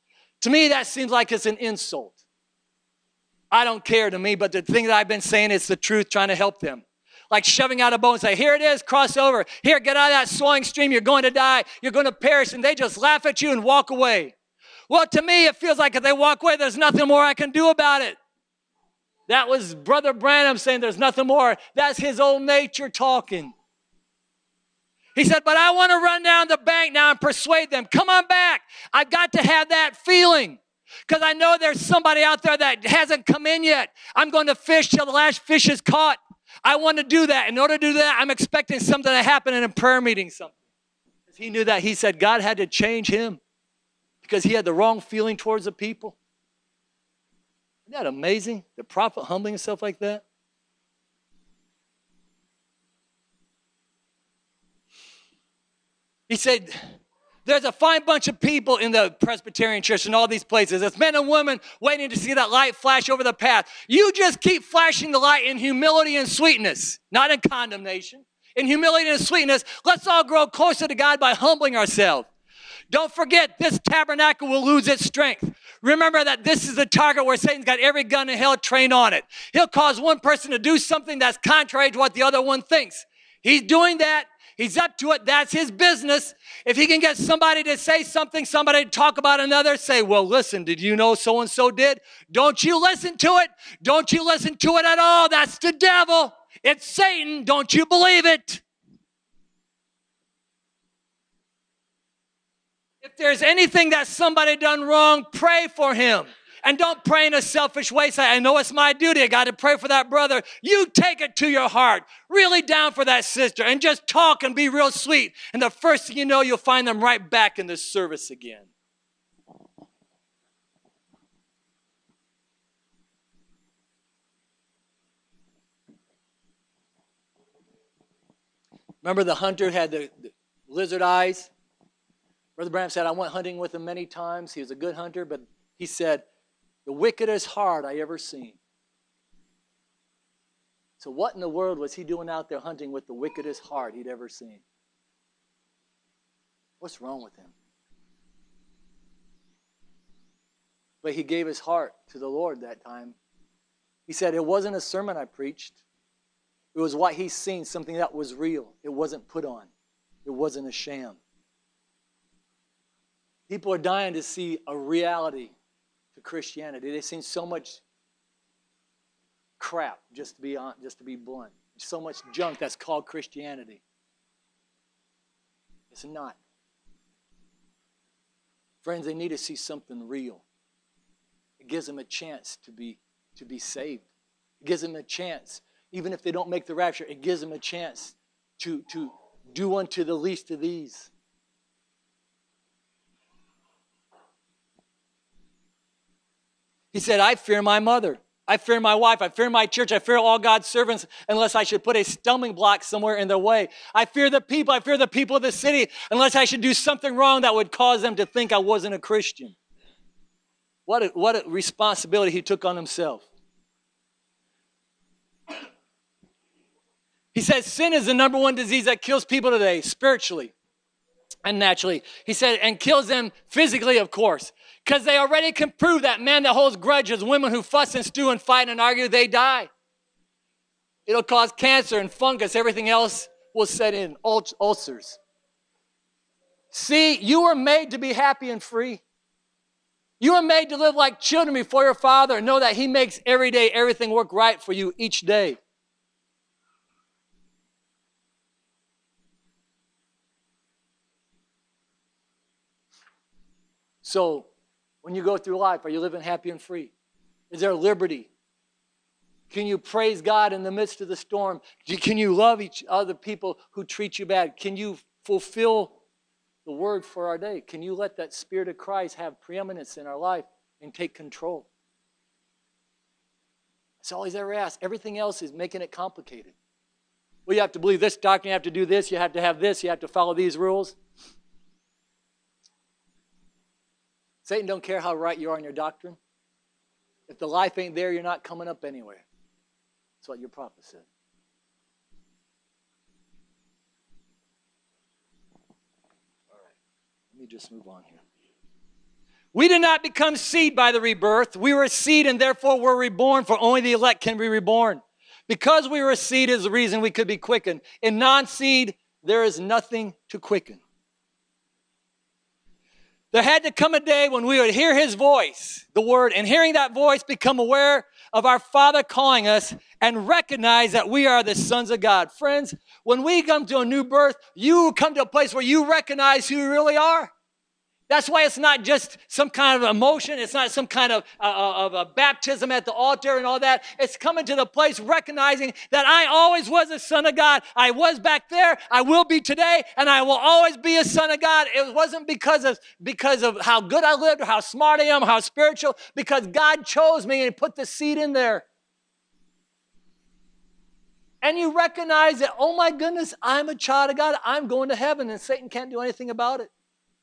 To me, that seems like it's an insult. I don't care to me, but the thing that I've been saying is the truth, trying to help them. Like shoving out a boat and say, here it is, cross over. Here, get out of that swelling stream. You're going to die. You're going to perish. And they just laugh at you and walk away. Well, to me, it feels like if they walk away, there's nothing more I can do about it. That was Brother Branham saying there's nothing more. That's his old nature talking. He said, but I want to run down the bank now and persuade them. Come on back. I've got to have that feeling. Because I know there's somebody out there that hasn't come in yet. I'm going to fish till the last fish is caught. I want to do that. In order to do that, I'm expecting something to happen in a prayer meeting. Something. Because he knew that. He said God had to change him. Because he had the wrong feeling towards the people. Isn't that amazing? The prophet humbling himself like that. He said, there's a fine bunch of people in the Presbyterian church in all these places. It's men and women waiting to see that light flash over the path. You just keep flashing the light in humility and sweetness, not in condemnation. In humility and sweetness, let's all grow closer to God by humbling ourselves. Don't forget, this tabernacle will lose its strength. Remember that this is the target where Satan's got every gun in hell trained on it. He'll cause one person to do something that's contrary to what the other one thinks. He's doing that. He's up to it. That's his business. If he can get somebody to say something, somebody to talk about another, say, well, listen, did you know so-and-so did? Don't you listen to it. Don't you listen to it at all. That's the devil. It's Satan. Don't you believe it. If there's anything that somebody done wrong, pray for him. And don't pray in a selfish way. Say, I know it's my duty. I got to pray for that brother. You take it to your heart. Really down for that sister. And just talk and be real sweet. And the first thing you know, you'll find them right back in the service again. Remember the hunter had the lizard eyes? Brother Branham said, I went hunting with him many times. He was a good hunter, but he said, the wickedest heart I ever seen. So what in the world was he doing out there hunting with the wickedest heart he'd ever seen? What's wrong with him? But he gave his heart to the Lord that time. He said, it wasn't a sermon I preached. It was what he's seen, something that was real. It wasn't put on. It wasn't a sham. People are dying to see a reality to Christianity. They've seen so much crap, just to be blunt. So much junk that's called Christianity. It's not. Friends, they need to see something real. It gives them a chance to be saved. It gives them a chance, even if they don't make the rapture, it gives them a chance to do unto the least of these. He said, I fear my mother. I fear my wife. I fear my church. I fear all God's servants unless I should put a stumbling block somewhere in their way. I fear the people. I fear the people of the city unless I should do something wrong that would cause them to think I wasn't a Christian. What a responsibility he took on himself. He said sin is the number one disease that kills people today, spiritually and naturally. He said, and kills them physically, of course. Because they already can prove that man that holds grudges, women who fuss and stew and fight and argue, they die. It'll cause cancer and fungus. Everything else will set in, ulcers. See, you were made to be happy and free. You were made to live like children before your Father and know that He makes every day everything work right for you each day. So, when you go through life, are you living happy and free? Is there liberty? Can you praise God in the midst of the storm? Can you love each other people who treat you bad? Can you fulfill the word for our day? Can you let that Spirit of Christ have preeminence in our life and take control? That's all He's ever asked. Everything else is making it complicated. Well, you have to believe this doctrine, you have to do this, you have to have this, you have to follow these rules. Satan don't care how right you are in your doctrine. If the life ain't there, you're not coming up anywhere. That's what your prophet said. All right. Let me just move on here. We did not become seed by the rebirth. We were seed and therefore were reborn, for only the elect can be reborn. Because we were seed is the reason we could be quickened. In non-seed, there is nothing to quicken. There had to come a day when we would hear his voice, the word, and hearing that voice become aware of our Father calling us and recognize that we are the sons of God. Friends, when we come to a new birth, you come to a place where you recognize who you really are. That's why it's not just some kind of emotion. It's not some kind of a baptism at the altar and all that. It's coming to the place recognizing that I always was a son of God. I was back there. I will be today, and I will always be a son of God. It wasn't because of how good I lived or how smart I am, or how spiritual, because God chose me and put the seed in there. And you recognize that, oh my goodness, I'm a child of God. I'm going to heaven, and Satan can't do anything about it.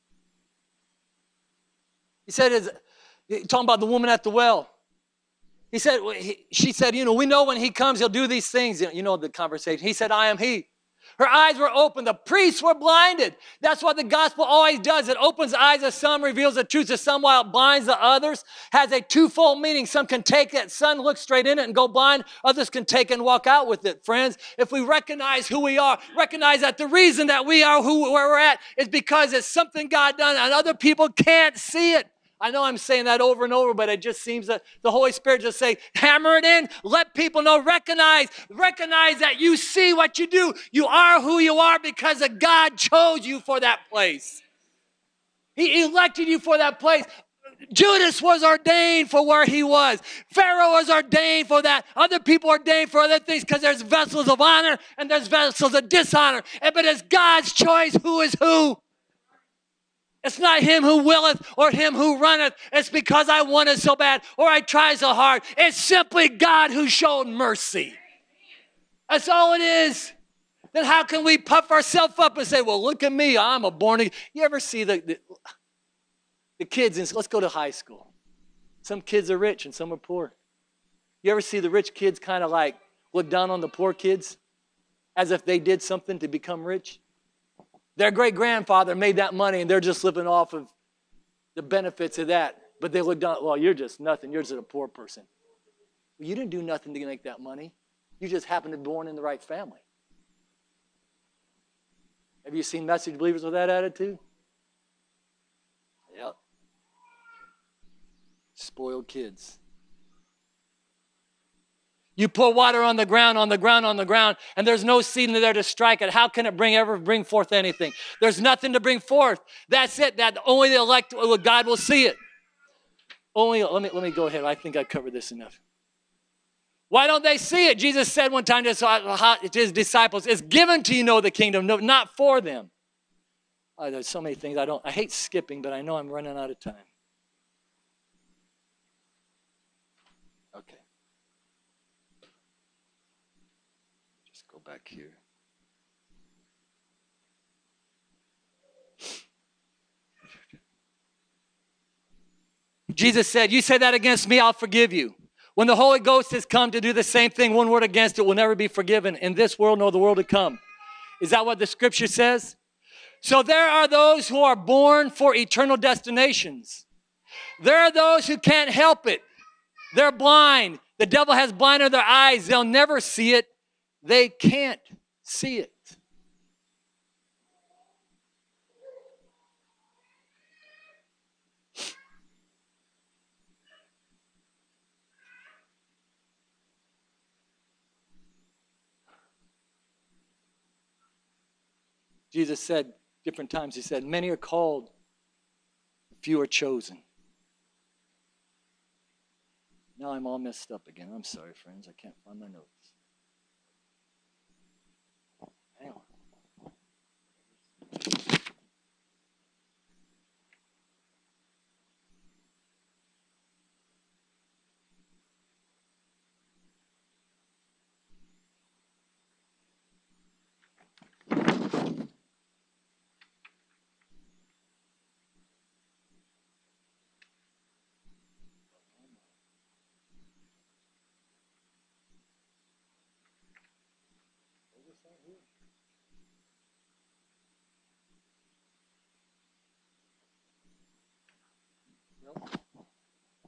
He said, talking about the woman at the well. He said, she said, we know when he comes, he'll do these things. You know the conversation. He said, I am he. Her eyes were open. The priests were blinded. That's what the gospel always does. It opens the eyes of some, reveals the truth to some, while it blinds the others. Has a twofold meaning. Some can take that sun, look straight in it and go blind. Others can take and walk out with it. Friends, if we recognize who we are, recognize that the reason that we are where we're at is because it's something God done and other people can't see it. I know I'm saying that over and over, but it just seems that the Holy Spirit just say, hammer it in, let people know, recognize that you see what you do. You are who you are because of God chose you for that place. He elected you for that place. Judas was ordained for where he was. Pharaoh was ordained for that. Other people are ordained for other things because there's vessels of honor and there's vessels of dishonor. But it's God's choice who is who. It's not him who willeth or him who runneth. It's because I wanted so bad or I tried so hard. It's simply God who showed mercy. That's all it is. Then how can we puff ourselves up and say, well, look at me, I'm a born again. You ever see the kids, let's go to high school. Some kids are rich and some are poor. You ever see the rich kids kind of like look down on the poor kids as if they did something to become rich? Their great-grandfather made that money, and they're just living off of the benefits of that. But they look down, well, you're just nothing. You're just a poor person. Well, you didn't do nothing to make that money. You just happened to be born in the right family. Have you seen message believers with that attitude? Yep. Spoiled kids. You pour water on the ground, and there's no seed in there to strike it. How can it ever bring forth anything? There's nothing to bring forth. That's it. That only the elect, God will see it. Let me go ahead. I think I covered this enough. Why don't they see it? Jesus said one time to his disciples, it's given to you know the kingdom, no, not for them. There's so many things I hate skipping, but I know I'm running out of time. Okay. Go back here. Jesus said, you say that against me, I'll forgive you. When the Holy Ghost has come to do the same thing, one word against it will never be forgiven in this world nor the world to come. Is that what the scripture says? So there are those who are born for eternal destinations. There are those who can't help it. They're blind. The devil has blinded their eyes. They'll never see it. They can't see it. Jesus said different times, he said, many are called, few are chosen. Now I'm all messed up again. I'm sorry, friends. I can't find my notes. Hang on.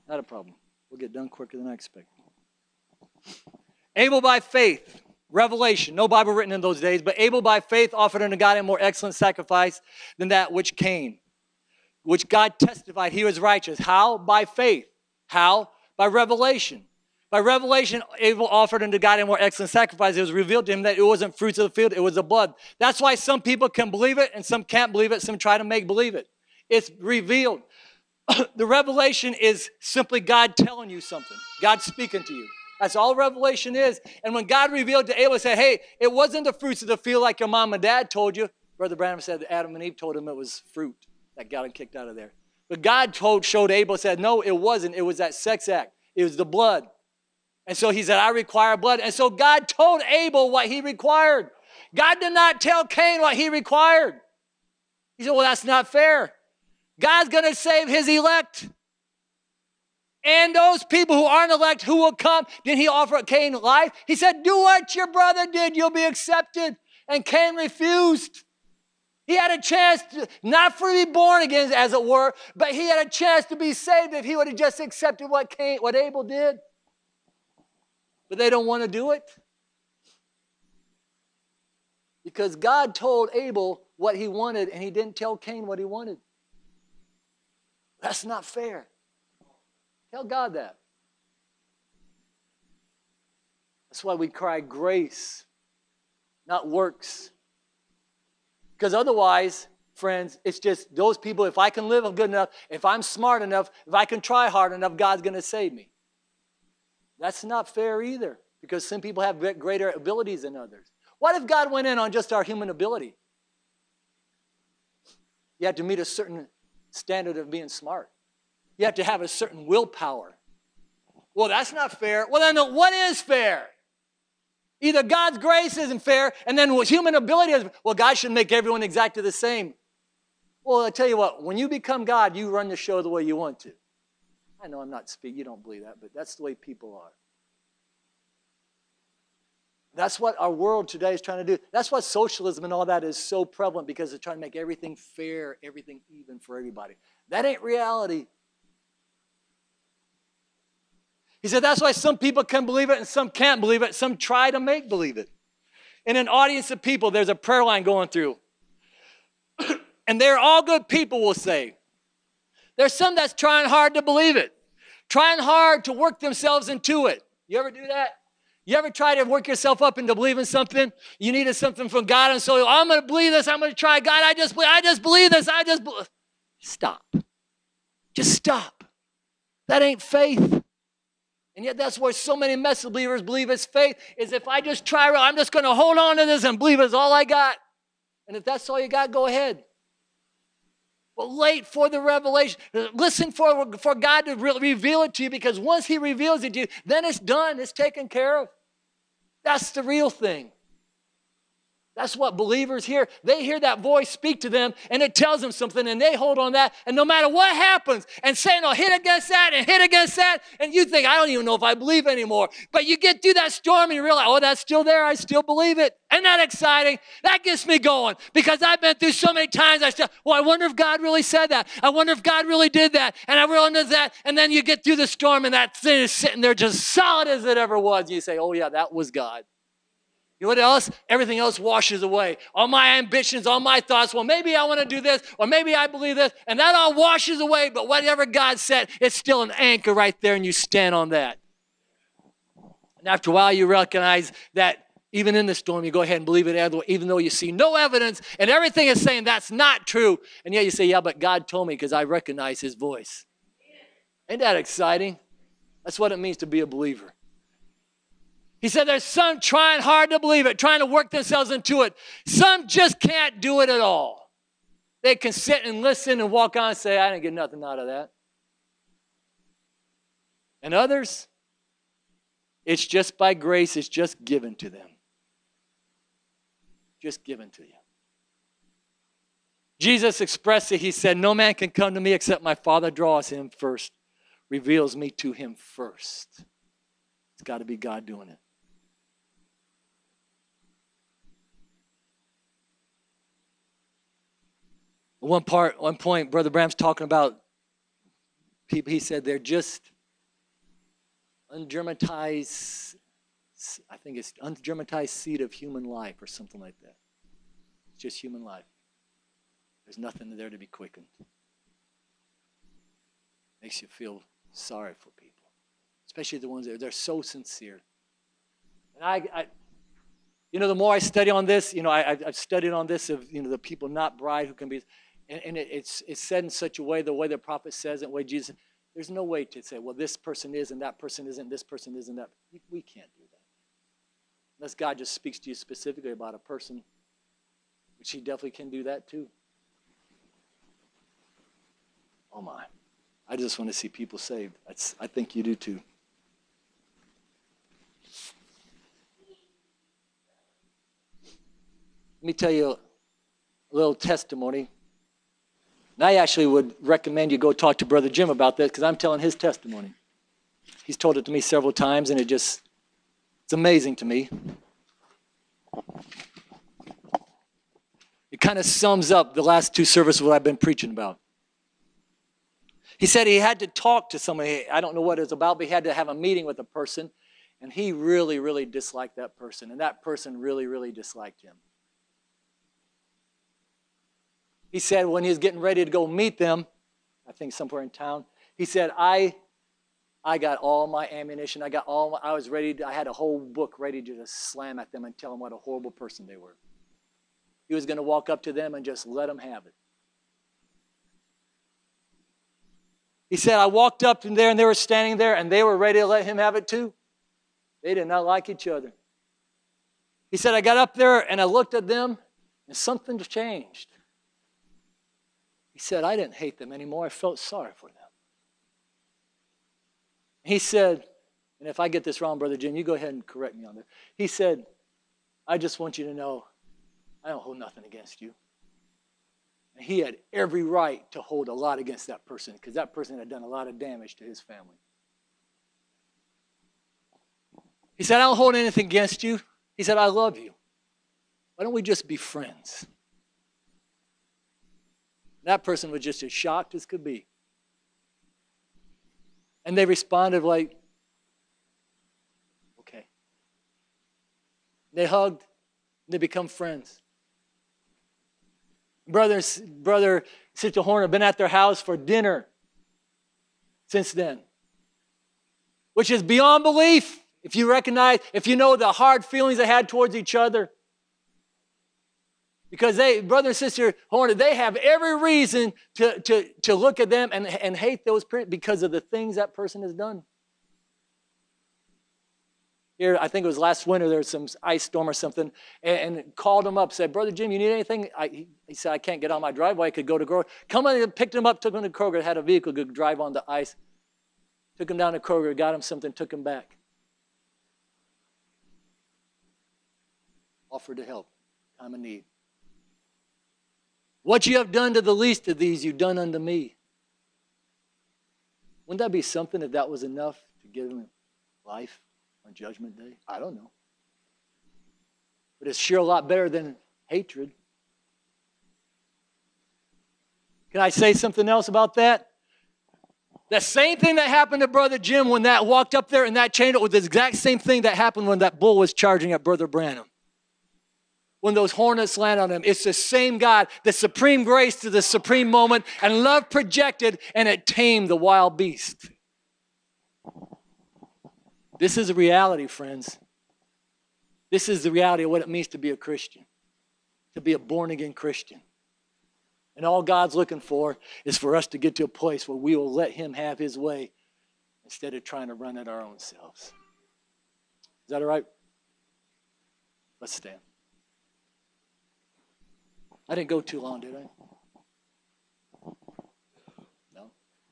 Not a problem. We'll get done quicker than I expect. Abel by faith, revelation, no Bible written in those days, but Abel by faith offered unto God a more excellent sacrifice than that which Cain, which God testified he was righteous. How? By faith. How? By revelation. By revelation, Abel offered unto God a more excellent sacrifice. It was revealed to him that it wasn't fruits of the field, it was the blood. That's why some people can believe it and some can't believe it. Some try to make believe it. It's revealed. The revelation is simply God telling you something. God speaking to you. That's all revelation is. And when God revealed to Abel, he said, hey, it wasn't the fruits of the field like your mom and dad told you. Brother Branham said that Adam and Eve told him it was fruit that got him kicked out of there. But God showed Abel, said, no, it wasn't. It was that sex act. It was the blood. And so he said, I require blood. And so God told Abel what he required. God did not tell Cain what he required. He said, well, that's not fair. God's going to save his elect. And those people who aren't elect, who will come. Did he offer Cain life? He said, do what your brother did. You'll be accepted. And Cain refused. He had a chance, not to be born again, as it were, but he had a chance to be saved if he would have just accepted what Abel did. But they don't want to do it. Because God told Abel what he wanted, and he didn't tell Cain what he wanted. That's not fair. Tell God that. That's why we cry grace, not works. Because otherwise, friends, it's just those people, if I can live good enough, if I'm smart enough, if I can try hard enough, God's going to save me. That's not fair either, because some people have greater abilities than others. What if God went in on just our human ability? You have to meet a certain standard of being smart. You have to have a certain willpower. Well, that's not fair. Well, then what is fair? Either God's grace isn't fair, and then human ability is, well, God should make everyone exactly the same. Well, I tell you what, when you become God, you run the show the way you want to. I know I'm not speaking, you don't believe that, but that's the way people are. That's what our world today is trying to do. That's why socialism and all that is so prevalent, because they're trying to make everything fair, everything even for everybody. That ain't reality. He said that's why some people can believe it and some can't believe it. Some try to make believe it. In an audience of people, there's a prayer line going through. And they're all good people, we'll say. There's some that's trying hard to believe it. Trying hard to work themselves into it. You ever do that? You ever try to work yourself up into believing something? You needed something from God, and so I'm going to believe this. I'm going to try. God, I just believe this. Stop. Just stop. That ain't faith. And yet that's where so many message believers believe it's faith, is if I just try, I'm just going to hold on to this and believe it's all I got. And if that's all you got, go ahead. But wait for the revelation. Listen for God to reveal it to you, because once he reveals it to you, then it's done. It's taken care of. That's the real thing. That's what believers hear. They hear that voice speak to them, and it tells them something, and they hold on that. And no matter what happens, and Satan will hit against that and hit against that, and you think, I don't even know if I believe anymore. But you get through that storm, and you realize, oh, that's still there. I still believe it. Isn't that exciting? That gets me going, because I've been through so many times. I wonder if God really said that. I wonder if God really did that. And I really did that. And then you get through the storm, and that thing is sitting there just solid as it ever was. You say, oh, yeah, that was God. You know what else? Everything else washes away. All my ambitions, all my thoughts, well, maybe I want to do this, or maybe I believe this, and that all washes away, but whatever God said, it's still an anchor right there, and you stand on that. And after a while, you recognize that even in the storm, you go ahead and believe it, even though you see no evidence, and everything is saying that's not true, and yet you say, yeah, but God told me because I recognize his voice. Ain't that exciting? That's what it means to be a believer. He said there's some trying hard to believe it, trying to work themselves into it. Some just can't do it at all. They can sit and listen and walk on and say, I didn't get nothing out of that. And others, it's just by grace, it's just given to them. Just given to you. Jesus expressed it. He said, no man can come to me except my Father draws him first, reveals me to him first. It's got to be God doing it. One point, Brother Branham's talking about people, he said they're just ungermatized, I think it's ungermatized seed of human life or something like that. It's just human life. There's nothing there to be quickened. Makes you feel sorry for people, especially the ones that they're so sincere. And I the more I study on this, I've studied on this of, the people not bride who can be, and it's said in such a way, the way the prophet says it, the way Jesus, there's no way to say, well, this person is and that person isn't, this person isn't that. We can't do that. Unless God just speaks to you specifically about a person, which he definitely can do that too. Oh my. I just want to see people saved. I think you do too. Let me tell you a little testimony. And I actually would recommend you go talk to Brother Jim about this because I'm telling his testimony. He's told it to me several times, and it's amazing to me. It kind of sums up the last two services what I've been preaching about. He said he had to talk to somebody. I don't know what it was about, but he had to have a meeting with a person, and he really, really disliked that person, and that person really, really disliked him. He said when he was getting ready to go meet them, I think somewhere in town, he said, I got all my ammunition. I was ready. I had a whole book ready to just slam at them and tell them what a horrible person they were. He was going to walk up to them and just let them have it. He said, I walked up in there and they were standing there and they were ready to let him have it too. They did not like each other. He said, I got up there and I looked at them and something changed. He said, I didn't hate them anymore. I felt sorry for them. He said, and if I get this wrong, Brother Jim, you go ahead and correct me on this. He said, I just want you to know I don't hold nothing against you. And he had every right to hold a lot against that person because that person had done a lot of damage to his family. He said, I don't hold anything against you. He said, I love you. Why don't we just be friends? That person was just as shocked as could be. And they responded like, okay. They hugged. They become friends. Brother, Sister Horner have been at their house for dinner since then, which is beyond belief. If you know the hard feelings they had towards each other. Because brother and sister Horner, they have every reason to look at them and hate those parents because of the things that person has done. Here, I think it was last winter, there was some ice storm or something, and called him up, said, Brother Jim, you need anything? He said, I can't get on my driveway. I could go to Kroger. Come on, and picked him up, took him to Kroger, had a vehicle could drive on the ice. Took him down to Kroger, got him something, took him back. Offered to help, time of need. What you have done to the least of these, you've done unto me. Wouldn't that be something if that was enough to give him life on Judgment Day? I don't know. But it's sure a lot better than hatred. Can I say something else about that? The same thing that happened to Brother Jim when that walked up there and that chained it was the exact same thing that happened when that bull was charging at Brother Branham. When those hornets land on him, it's the same God, the supreme grace to the supreme moment, and love projected, and it tamed the wild beast. This is a reality, friends. This is the reality of what it means to be a Christian, to be a born-again Christian. And all God's looking for is for us to get to a place where we will let him have his way instead of trying to run it our own selves. Is that all right? Let's stand. I didn't go too long, did I? No?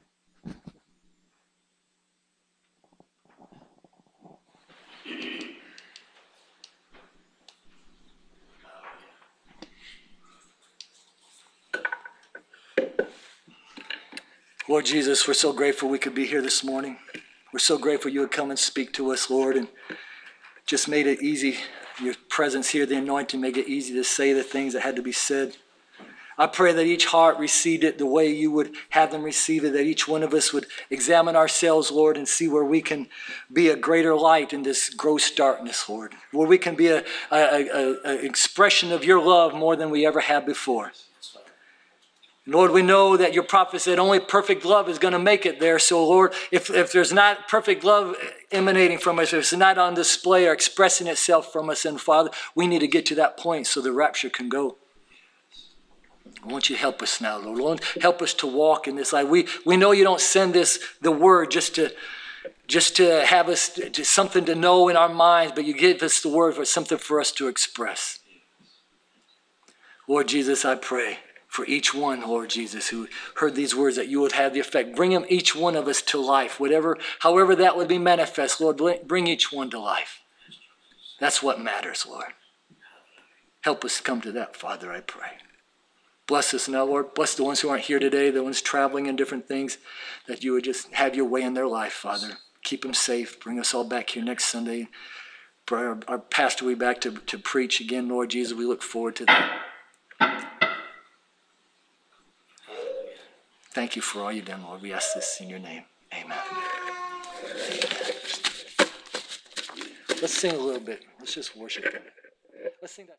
Lord Jesus, we're so grateful we could be here this morning. We're so grateful you would come and speak to us, Lord, and just made it easy. Your presence here, the anointing, make it easy to say the things that had to be said. I pray that each heart received it the way you would have them receive it, that each one of us would examine ourselves, Lord, and see where we can be a greater light in this gross darkness, Lord, where we can be an expression of your love more than we ever have before. Lord, we know that your prophet said only perfect love is going to make it there. So, Lord, if there's not perfect love emanating from us, if it's not on display or expressing itself from us, then, Father, we need to get to that point so the rapture can go. I want you to help us now, Lord. Lord, help us to walk in this life. We know you don't send the word just to have us to something to know in our minds, but you give us the word for something for us to express. Lord Jesus, I pray for each one, Lord Jesus, who heard these words, that you would have the effect. Bring them, each one of us, to life. However that would be manifest, Lord, bring each one to life. That's what matters, Lord. Help us come to that, Father, I pray. Bless us now, Lord. Bless the ones who aren't here today, the ones traveling in different things, that you would just have your way in their life, Father. Keep them safe. Bring us all back here next Sunday. For our pastor will be back to preach again, Lord Jesus. We look forward to that. Thank you for all you've done, Lord. We ask this in your name. Amen. Let's sing a little bit. Let's just worship him. Let's sing that.